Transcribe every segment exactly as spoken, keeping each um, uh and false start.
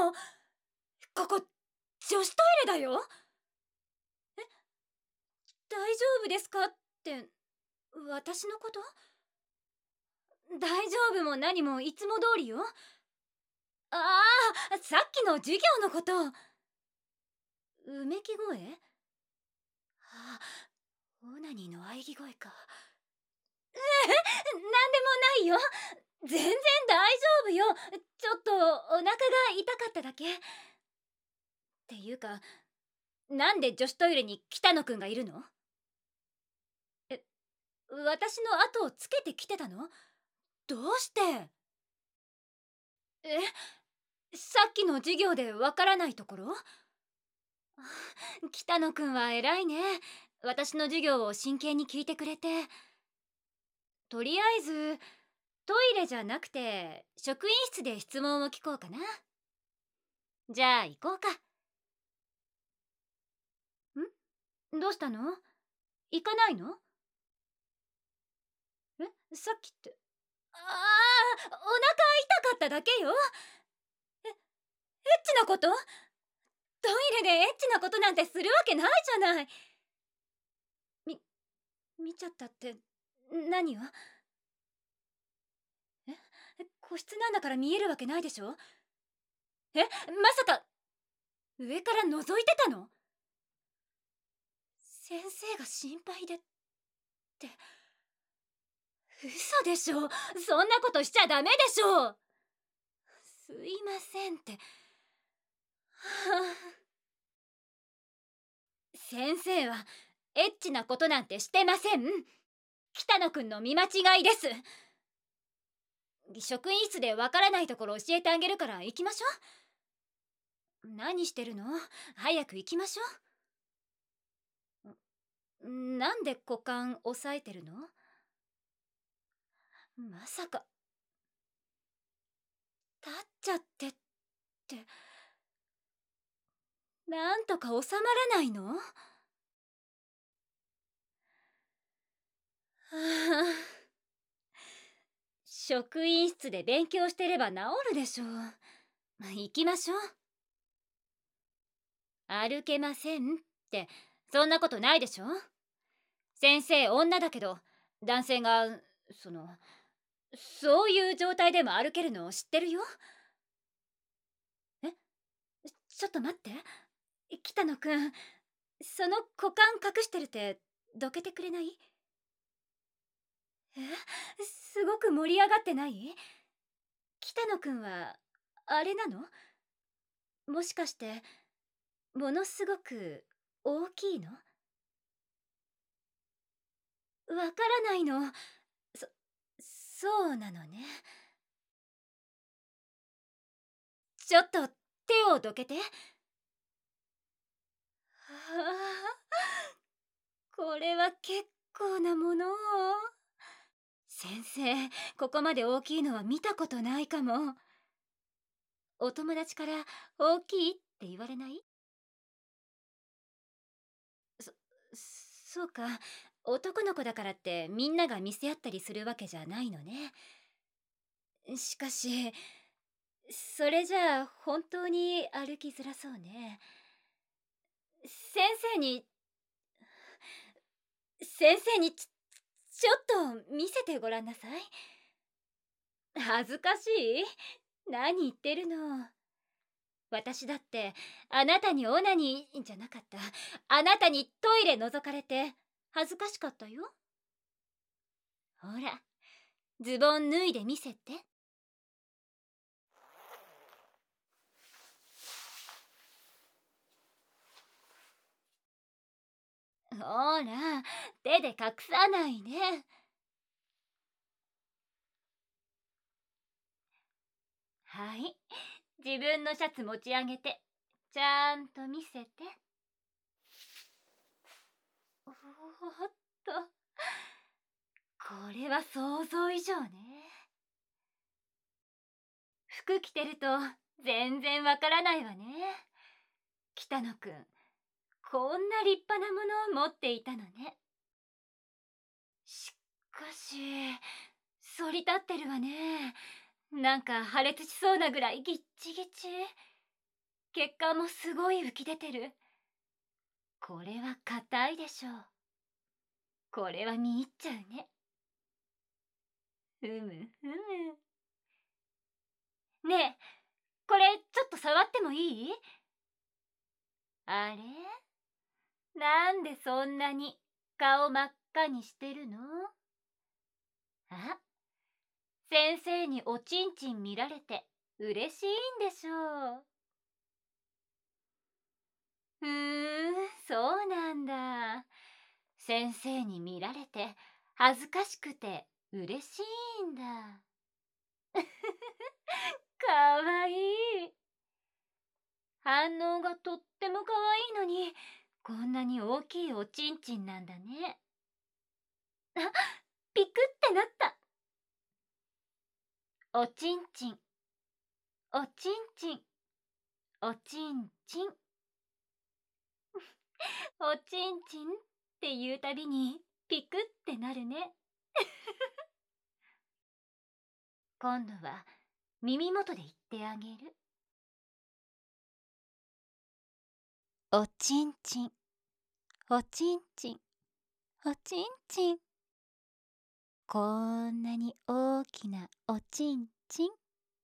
の？ここ女子トイレだよ。え、大丈夫ですかって、私のこと？大丈夫も何もいつも通りよ。ああ、さっきの授業のこと。うめき声？ああ、オナニーの喘ぎ声か。ええ、なんでもないよ。全然大丈夫よ。ちょっとお腹が痛かっただけ。っていうか、なんで女子トイレに北野くんがいるの？え、私の後をつけてきてたの？どうして？え、さっきの授業でわからないところ？北野くんは偉いね。私の授業を真剣に聞いてくれて。とりあえずトイレじゃなくて職員室で質問を聞こうかな。じゃあ行こうか。ん？どうしたの？行かないの？え、さっきって。ああ、お腹痛かっただけよ。え、エッチなこと？トイレでエッチなことなんてするわけないじゃない。み、見ちゃったって何を？え、個室なんだから見えるわけないでしょ。え、まさか上から覗いてたの？先生が心配でって。嘘でしょ。そんなことしちゃダメでしょ。すいませんって。はあ、先生はエッチなことなんてしてません。北野くんの見間違いです。職員室でわからないところ教えてあげるから行きましょう。何してるの？早く行きましょう。なんで股間押さえてるの？まさか立っちゃってって、なんとか収まらないの？はあ、職員室で勉強してれば治るでしょう。行きましょう。歩けませんってそんなことないでしょ。先生女だけど男性がそのそういう状態でも歩けるのを知ってるよ。え、ちょっと待って。北野くん、その股間隠してるってどけてくれない？え、すごく盛り上がってない？北野くんはあれなの？もしかしてものすごく大きいの？わからないの。そ、そうなのね。ちょっと手をどけて。はあ、これは結構なものを。先生、ここまで大きいのは見たことないかも。お友達から大きいって言われない？そ、そうか。男の子だからってみんなが見せ合ったりするわけじゃないのね。しかし、それじゃあ本当に歩きづらそうね。先生に、先生にち、ちょっと見せてごらんなさい。恥ずかしい？何言ってるの。私だってあなたにオナニーじゃなかった。あなたにトイレ覗かれて恥ずかしかったよ。ほら、ズボン脱いで見せて。ほら、手で隠さないで。はい、自分のシャツ持ち上げてちゃんと見せて。おーっと、これは想像以上ね。服着てると全然わからないわね。北野くん、こんな立派なものを持っていたのね。しかし反り立ってるわね。なんか破裂しそうなぐらいギッチギチ。 血管もすごい浮き出てる。これは硬いでしょう。これは見入っちゃうね。ふむふむ。ねえ、これちょっと触ってもいい？あれ？なんでそんなに顔真っ赤にしてるの？あ、先生におちんちん見られて嬉しいんでしょう。ふーん、そうなんだ。先生に見られて恥ずかしくて嬉しいんだ。かわいい。反応がとってもかわいいのに、こんなに大きいおちんちんなんだね。あ、ピクってなった。おちんちん、おちんちん、おちんちん。おちんちんって言うたびにピクってなるね。今度は耳元で言ってあげる。おちんちん、おちんちん、おちんちん。こんなに大きなおちんちん。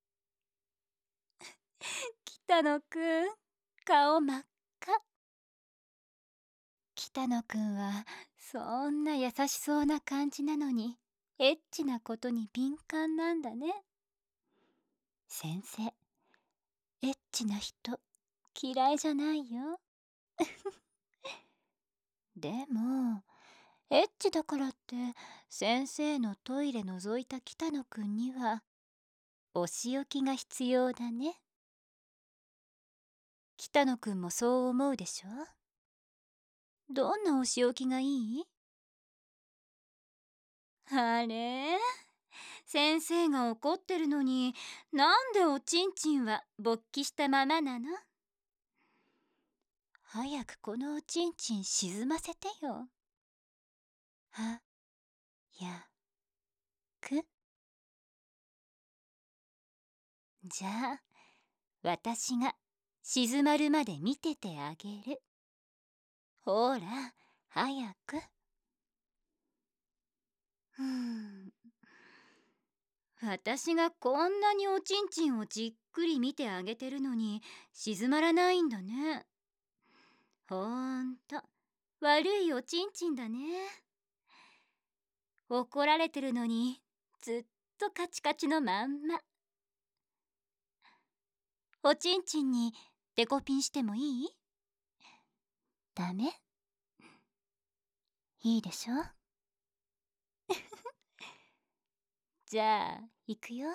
北野くん、顔真っ赤。北野くんはそんな優しそうな感じなのに、エッチなことに敏感なんだね。先生、エッチな人嫌いじゃないよ。でもエッチだからって先生のトイレ覗いた北野くんにはお仕置きが必要だね。北野くんもそう思うでしょ？どんなお仕置きがいい？あれ？先生が怒ってるのに、なんでおちんちんは勃起したままなの？早くこのおちんちん沈ませてよ。は、や、く。じゃあ、私が静まるまで見ててあげる。ほら、早く。ふん。私がこんなにおちんちんをじっくり見てあげてるのに静まらないんだね。ほんと悪いおちんちんだね。怒られてるのにずっとカチカチのまんま。おちんちんにデコピンしてもいい？ダメ？いいでしょ？じゃあ行くよ。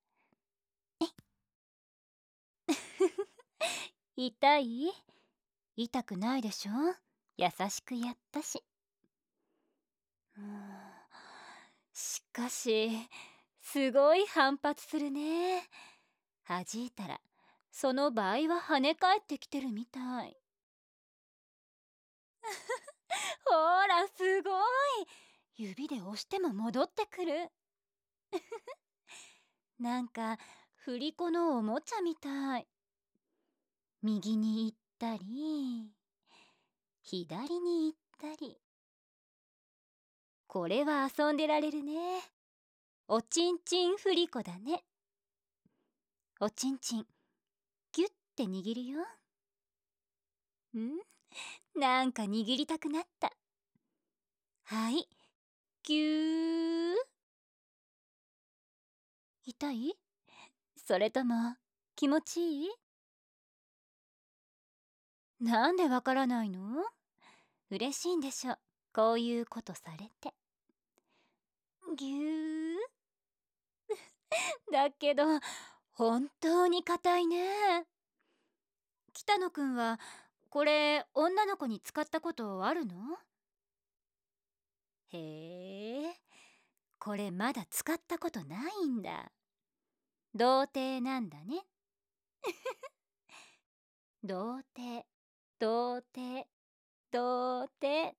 痛い？痛くないでしょ？優しくやったし。うん、しかしすごい反発するね。弾いたらその倍は跳ね返ってきてるみたい。ほらすごい。指で押しても戻ってくる。なんか振り子のおもちゃみたい。右に行ったり左に行ったり。これは遊んでられるね。おちんちん振り子だね。おちんちんギュッて握るよ。ん？なんか握りたくなった。はい、ぎゅー。痛い？それとも気持ちいい？なんでわからないの？嬉しいんでしょ、こういうことされて。ぎゅー。だけど本当に硬いね。北野くんはこれ女の子に使ったことあるの？へえ、これまだ使ったことないんだ。童貞なんだね。童貞、童貞、童貞。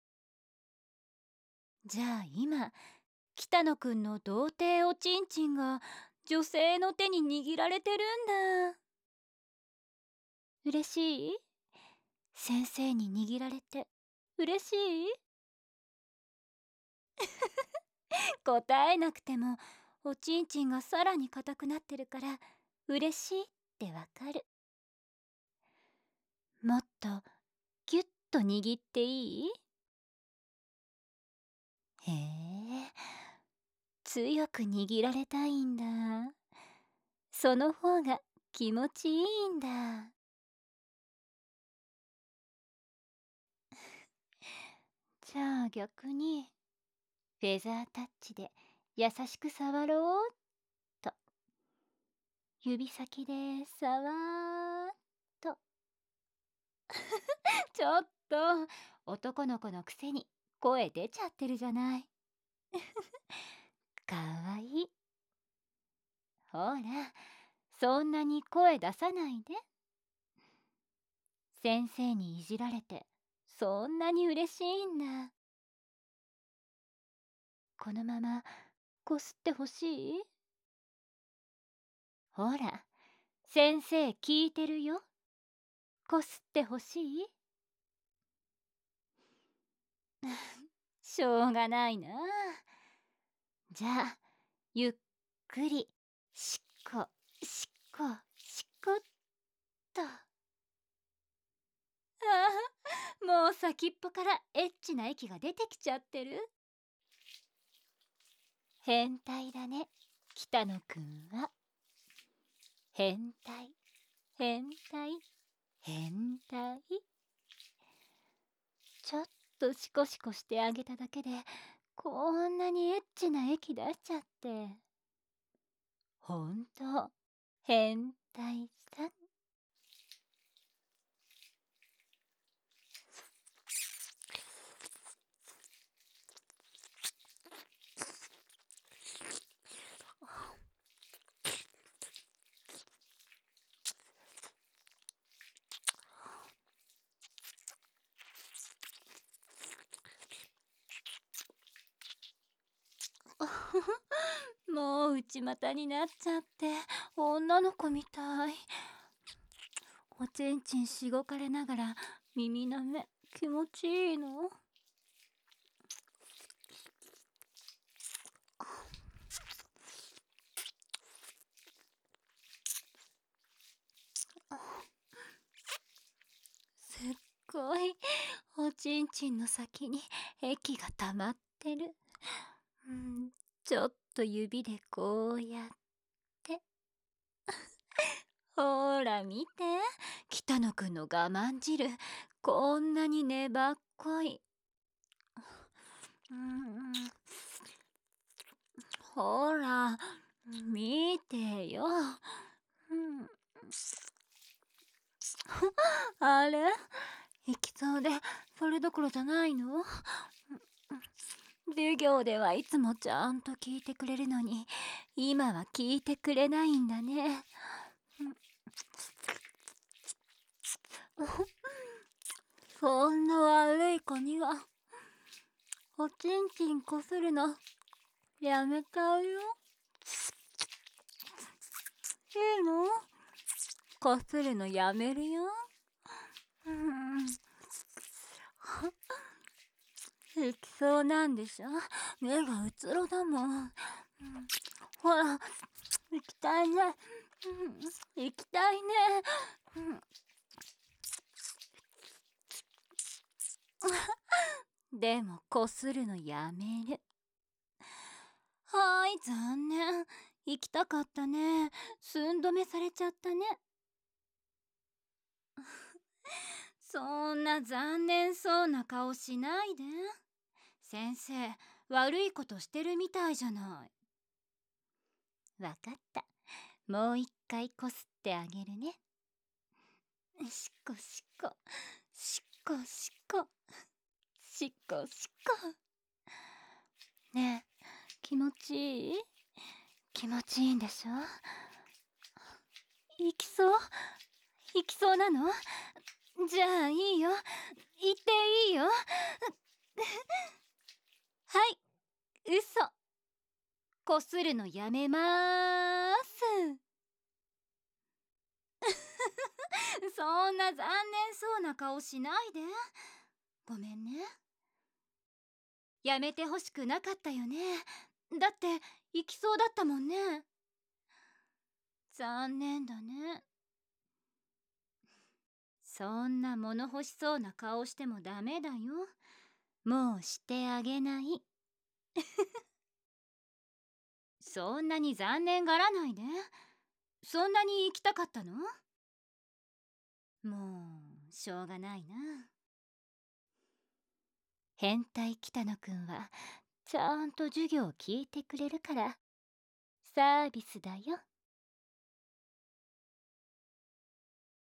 じゃあ今北野くんの童貞おちんちんが女性の手に握られてるんだ。 嬉しい？先生に握られて嬉しい？答えなくてもおちんちんがさらに硬くなってるから嬉しいってわかる。もっとギュッと握っていい？へえ、強く握られたいんだ。その方が気持ちいいんだ。じゃあ逆にフェザータッチで優しく触ろうっと。指先でさわーっと。ちょっと男の子のくせに声出ちゃってるじゃない。かわいい。ほら、そんなに声出さないで。先生にいじられてそんなに嬉しいんだ。このままこすってほしい？ほら、先生聞いてるよ。こすってほしい？しょうがないな。じゃあゆっくりしっこしっこしっこっと。ああ、もう先っぽからエッチな液が出てきちゃってる。変態だね、北野くんは。変態変態変態。ちょっとシコシコしてあげただけでこんなにエッチな液出しちゃって。ほんと変態さん。もう内股になっちゃって女の子みたい。おちんちんしごかれながら耳なめ気持ちいいの？すっごいおちんちんの先に液が溜まってる。うん、ちょっと指でこうやってほら見て、北野くんの我慢汁こんなに粘っこい。うん、ほら見てよ。うん、あれ、いきそうでそれどころじゃないの？授業ではいつもちゃんと聞いてくれるのに今は聞いてくれないんだね。そんな悪い子にはおちんちんこするのやめちゃうよ。いいの？こするのやめるよ。うん、行きそうなんでしょ？目がうつろだもん。うん、ほら行きたいね。うん、行きたいね。うん、でもこするのやめる。はーい、残念。行きたかったね。寸止めされちゃったね。そんな残念そうな顔しないで。先生、悪いことしてるみたいじゃない。わかった。もう一回こすってあげるね。しっこしっこしっこしっこしっこしっこ。ねえ、気持ちいい？気持ちいいんでしょ？行きそう？行きそうなの？じゃあいいよ、行っていいよ。はい、嘘。こするのやめまーす。 そんな残念そうな顔しないで。ごめんね。やめてほしくなかったよね。だって行きそうだったもんね。残念だね。そんな物欲しそうな顔してもダメだよ。もうしてあげない。そんなに残念がらないで。そんなに行きたかったの？もうしょうがないな。変態北野くんはちゃんと授業を聞いてくれるからサービスだよ。